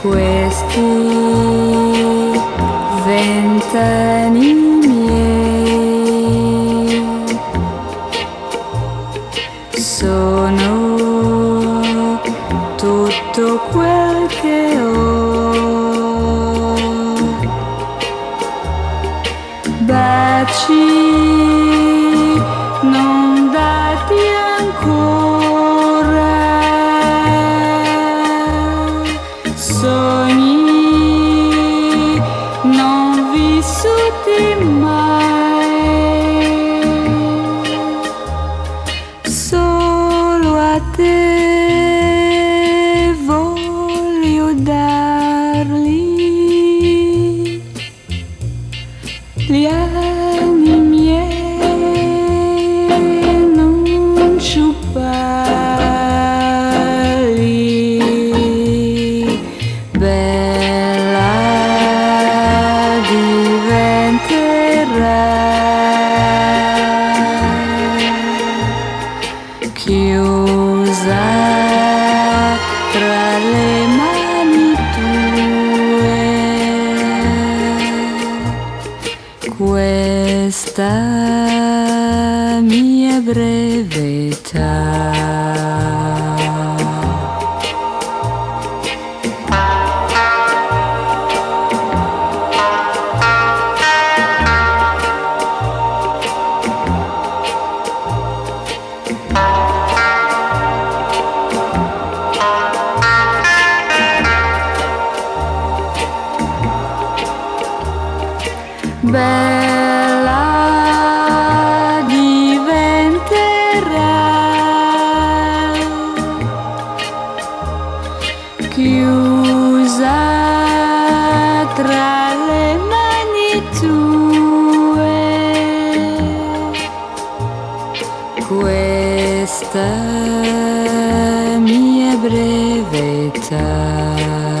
questi 20 anni miei sono tutto quel che ho. Baci non dati ancora, sogni non vissuti mai, solo a te voglio darli gli anni miei, non sciuparli. Bella diventerai, chiusa tra le mani tue, questa mia breve età. Bella diventerai, chiusa tra le mani tue, questa mia breve età.